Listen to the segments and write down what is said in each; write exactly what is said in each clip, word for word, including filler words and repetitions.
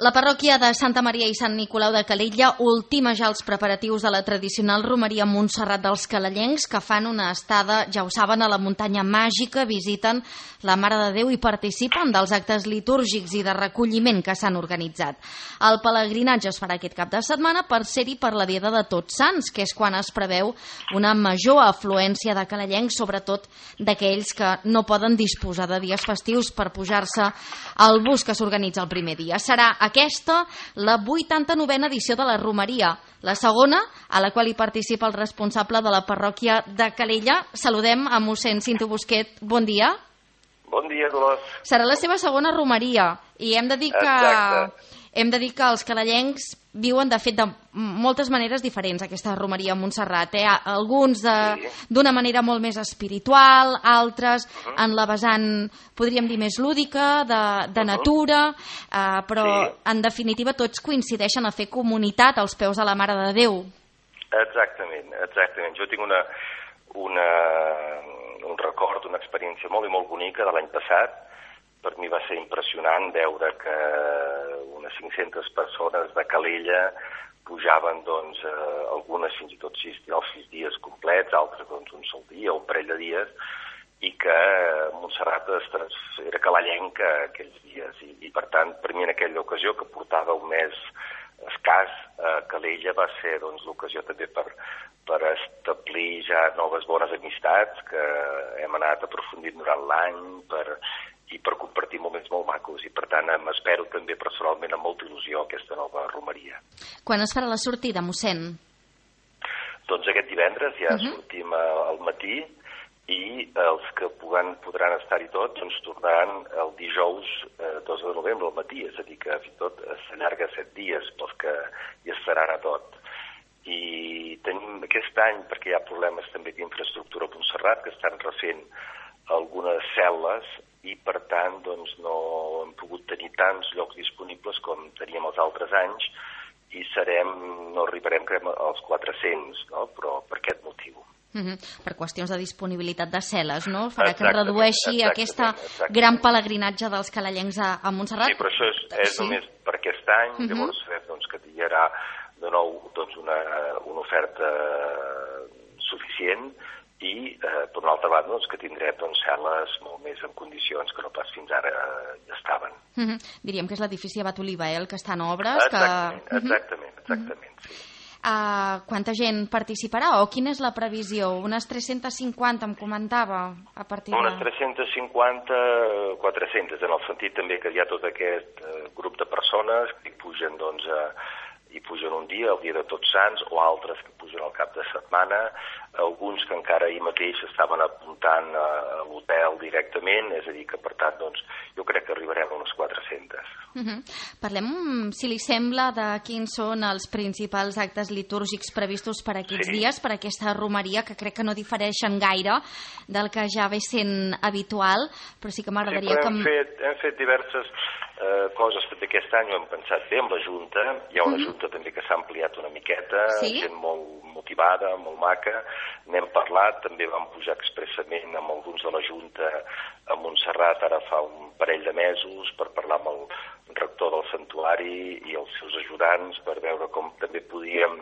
La parròquia de Santa Maria i Sant Nicolau de Calella ultima ja els preparatius de la tradicional romeria Montserrat dels Calellencs, que fan una estada, ja ho saben, a la muntanya màgica, visiten la Mare de Déu i participen dels actes litúrgics i de recolliment que s'han organitzat. El pelegrinatge es farà aquest cap de setmana per ser-hi per la Diada de Tots Sants, que és quan es preveu una major afluència de calellencs, sobretot d'aquells que no poden disposar de dies festius per pujar-se al bus que s'organitza el primer dia. Serà aquesta la vuitanta-novena edició de la romeria, la segona a la qual hi participa el responsable de la parròquia de Calella. Saludem a mossèn Cinto Busquet. Bon dia. Bon dia, Dolors. Serà la seva segona romeria i hem de dir que, Exacte. hem de dir que els calellencs viuen, de fet, de moltes maneres diferents aquesta romeria a Montserrat. Eh? Alguns d'una sí. manera molt més espiritual, altres uh -huh. en la vessant, podríem dir, més lúdica, de, de uh -huh. natura, eh, però sí. en definitiva tots coincideixen a fer comunitat als peus de la Mare de Déu. Exactament, exactament. Jo tinc una, una, un record, una experiència molt i molt bonica de l'any passat. Per mi va ser impressionant veure que unes cinc-centes persones de Calella pujaven, doncs, eh, algunes fins i tot sis, els sis dies complets, altres, doncs, un sol dia o un parell de dies, i que Montserrat era calellenca aquells dies. I, i, per tant, per mi en aquella ocasió, que portava un mes escàs a Calella, va ser, doncs, l'ocasió també per, per establir ja noves bones amistats que hem anat aprofundint durant l'any, per... i per compartir moments molt macos, i per tant m'espero també personalment amb molta il·lusió aquesta nova romeria. Quan es farà la sortida, mossèn? Doncs aquest divendres ja uh -huh. sortim al matí, i els que puguen, podran estar-hi tots doncs tornaran el dijous eh, dos de novembre al matí, és a dir que fins i tot s'allarga set dies pels que hi estaran a tot. I tenim aquest any, perquè hi ha problemes també d'infraestructura a Montserrat, que estan refent algunes cel·les, i per tant doncs, no hem pogut tenir tants llocs disponibles com teníem els altres anys, i serem, no arribarem crec, als quatre-cents, no? Però per aquest motiu. Uh -huh. Per qüestions de disponibilitat de cel·les, no? Farà que redueixi aquesta gran pelegrinatge dels calellencs a, a Montserrat. Sí, però això és, és sí. només per aquest any, uh -huh. llavors doncs, que hi haurà de nou doncs, una, una oferta suficient, i, eh, per una altra banda, doncs, que tindrem doncs, cel·les molt més en condicions que no pas fins ara eh, ja estaven. Uh -huh. Diríem que és l'edifici Abat Oliva, eh, el que està en obres. Exactament, que... exactament, exactament, uh -huh. sí. Uh, quanta gent participarà, o quina és la previsió? Unes tres-centes cinquanta, em comentava, a partir de... Unes tres-centes cinquanta, quatre-centes, en el sentit també que hi ha tot aquest eh, grup de persones que hi pugen, doncs, a i pugen un dia, el dia de Tots Sants, o altres que pugen al cap de setmana, alguns que encara ahir mateix estaven apuntant a l'hotel directament, és a dir que, per tant, doncs, jo crec que arribarem a unes quatre-centes. Uh -huh. Parlem, si li sembla, de quins són els principals actes litúrgics previstos per aquests sí. dies, per aquesta romeria, que crec que no difereixen gaire del que ja ve sent habitual, però sí que m'agradaria sí, que... Hem fet, hem fet diverses eh, coses també aquest any, ho hem pensat bé amb la Junta, hi ha una uh -huh. Junta també que s'ha ampliat una miqueta, sí? gent molt motivada, molt maca, n'hem parlat, també vam pujar expressament amb alguns de la Junta a Montserrat ara fa un parell de mesos per parlar amb el rector del santuari i els seus ajudants per veure com també podíem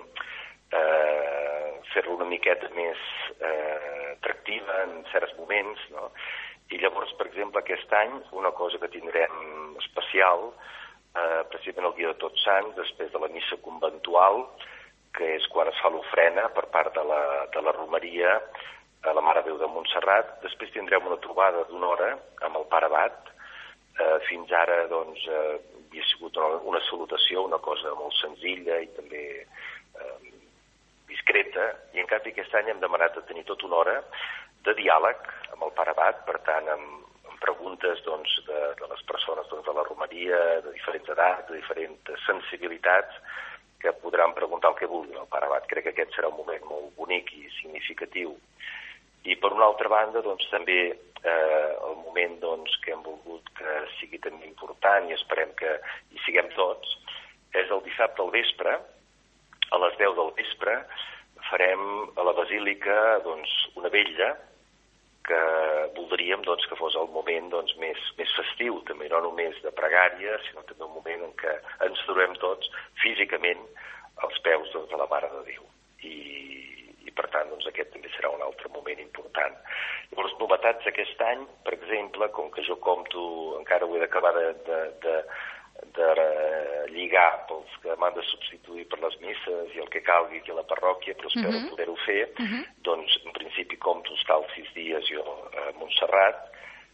eh, fer-lo una miqueta més eh, atractiva en certs moments, no? I llavors, per exemple, aquest any una cosa que tindrem especial, eh, precisament el dia de Tots Sants, després de la missa conventual, que és quan es fa l'ofrena per part de la, de la romeria a la Mare de Déu de Montserrat. Després tindrem una trobada d'una hora amb el pare Abat. Eh, fins ara, doncs, eh, havia sigut una, una salutació, una cosa molt senzilla i també eh, discreta, i en canvi aquest any hem demanat de tenir tota una hora de diàleg amb el pare Abat, per tant, amb, amb preguntes, doncs, de, de les persones, doncs, de la romeria, de diferents edats, de diferents sensibilitats, que podran preguntar el que vulguin al pare Abat. Crec que aquest serà un moment molt bonic i significatiu. I per una altra banda, doncs, també eh, el moment doncs, que hem volgut que sigui també important i esperem que hi siguem tots, és el dissabte al vespre, a les deu del vespre, farem a la Basílica doncs, una vetlla que voldríem doncs, que fos el moment doncs, més, més festiu, també no només de pregària, sinó també un moment en què ens trobem tots físicament als peus doncs, de la Mare de Déu. I, i per tant doncs, aquest també serà un altre moment important. Llavors, novetats aquest any, per exemple, com que jo compto, encara ho he d'acabar de, de, de, de lligar pels que m'han de substituir per les misses i el que calgui aquí a la parròquia, però espero uh-huh. poder-ho fer, uh-huh. doncs en principi compto estar els sis dies jo a Montserrat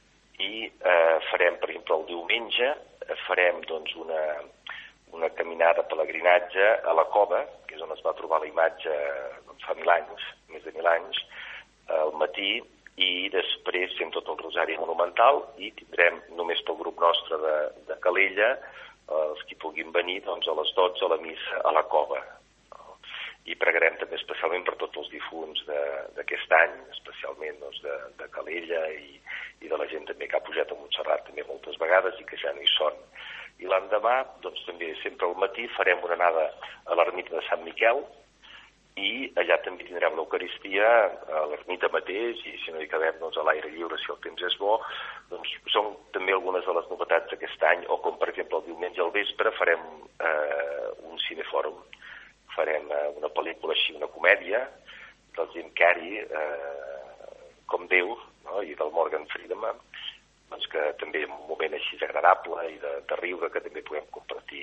i eh, farem, per exemple, el diumenge, farem doncs una, una caminada pelegrinatge a la Cova, que és on es va trobar la imatge doncs, fa mil anys, més de mil anys, al matí, i després fem tot el Rosari Monumental i tindrem només pel grup nostre de, de Calella, els qui puguin venir doncs, a les dotze a la missa a la Cova. I pregarem també especialment per tots els difunts d'aquest any, especialment doncs, de, de Calella i, i de la gent també que ha pujat a Montserrat també moltes vegades i que ja no hi són. I l'endemà, doncs també sempre al matí farem una anada a l'ermita de Sant Miquel i allà també tindrem l'Eucaristia a l'ermita mateix i si no hi cabem doncs, a l'aire lliure si el temps és bo, doncs són també algunes de les novetats d'aquest any, o com per exemple el diumenge al vespre farem eh, un cinefòrum. Farem eh, una pel·lícula així, una comèdia del Jim Carrey, eh, com Déu, no? I del Morgan Freeman, doncs que també és un moment així agradable i de, de riure que també podem compartir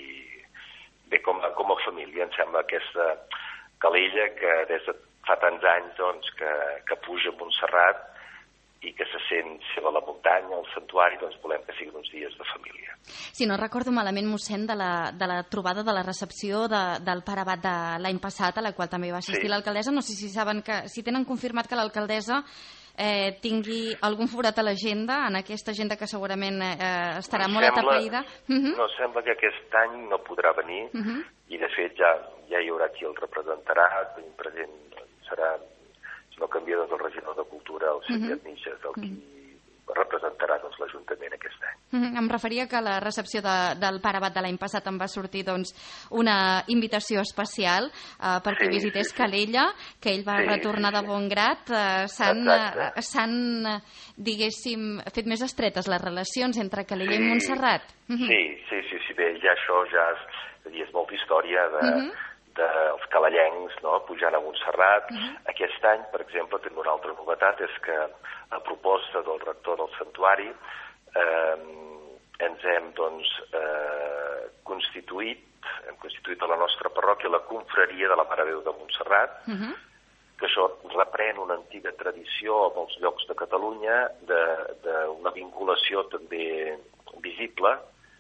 bé com a, com a família. Em sembla aquesta Calella que des de fa tants anys doncs, que, que puja a Montserrat i que se sent seva la muntanya, el santuari, doncs volem que siguin uns dies de família. Si no recordo malament, mossèn, de la, de la trobada de la recepció de, del pare abat de l'any passat, a la qual també va assistir sí. l'alcaldessa, no sé si saben que, si tenen confirmat que l'alcaldessa eh, tingui algun forat a l'agenda, en aquesta agenda que segurament eh, estarà no molt sembla, atapeïda. Uh -huh. No sembla que aquest any no podrà venir, uh -huh. i de fet ja, ja hi haurà qui el representarà, tenim present, serà, si no canvia doncs, el regidor de Cultura, el Xavier uh -huh. Nixes, el qui uh -huh. representarà doncs, l'Ajuntament aquest any. Uh -huh. Em referia que a la recepció de, del pare abat de l'any passat em va sortir doncs, una invitació especial uh, perquè sí, visités sí, sí. Calella, que ell va sí, retornar sí, sí. de bon grat. Uh, S'han, uh, diguéssim, fet més estretes les relacions entre Calella sí, i Montserrat. Uh -huh. Sí, sí, sí, sí, bé, ja això ja és, és, dir, és molta història de... Uh -huh. dels calellencs, no?, pujant a Montserrat. Uh-huh. Aquest any, per exemple, tenim una altra novetat, és que a proposta del rector del santuari eh, ens hem, doncs, eh, constituït, hem constituït a la nostra parròquia la confraria de la Mare de Déu de Montserrat, uh-huh. que això reprèn una antiga tradició a molts llocs de Catalunya d'una vinculació també visible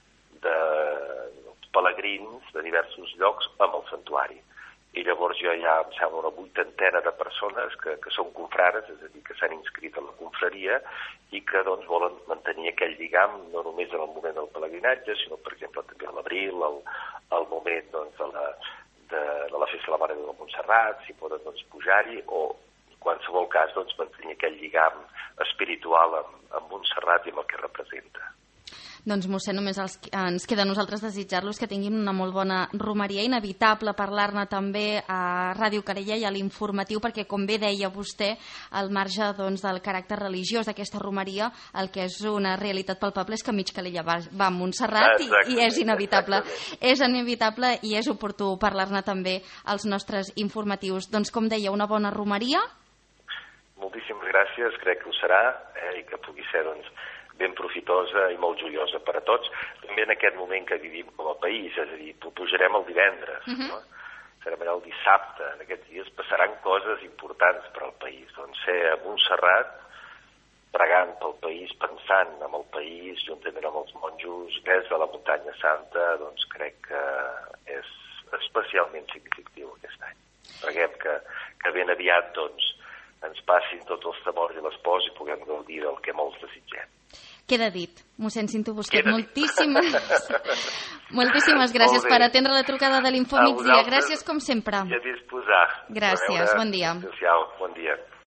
de pelegrins de diversos llocs amb el santuari. I llavors jo ja em sembla una vuitantena de persones que, que són confrares, és a dir, que s'han inscrit a la confraria i que doncs, volen mantenir aquell lligam no només en el moment del pelegrinatge, sinó, per exemple, també a l'abril, el, el moment doncs, de, la, de, de la festa de la Mare de Déu de Montserrat, si poden doncs, pujar-hi, o en qualsevol cas doncs, mantenir aquell lligam espiritual amb, amb Montserrat i amb el que representa. Doncs, mossèn, només els, ens queda a nosaltres desitjar-los que tinguin una molt bona romeria, inevitable parlar-ne també a Ràdio Calella i a l'informatiu, perquè, com bé deia vostè, al marge doncs, del caràcter religiós d'aquesta romeria, el que és una realitat palpable és que mig Calella va, va a Montserrat i, i és inevitable. És inevitable i és oportú parlar-ne també als nostres informatius. Doncs, com deia, una bona romeria? Moltíssimes gràcies, crec que ho serà, eh, i que pugui ser, doncs, ben profitosa i molt joiosa per a tots, també en aquest moment que vivim com a país, és a dir, pujarem el divendres, uh-huh. no? Serem allà el dissabte, en aquests dies passaran coses importants per al país, doncs ser a Montserrat, pregant pel país, pensant en el país, juntament amb els monjos, des de la muntanya santa, doncs crec que és especialment significatiu aquest any. Preguem que, que ben aviat, doncs, ens passin tots els temors i les pors i puguem gaudir del que molts desitgem. Queda dit. Mossèn Cinto Busquet, moltíssimes, moltíssimes gràcies per atendre la trucada de l'Info Migdia. Gràcies, com sempre. I a disposar. Gràcies, bon dia. Social, bon dia.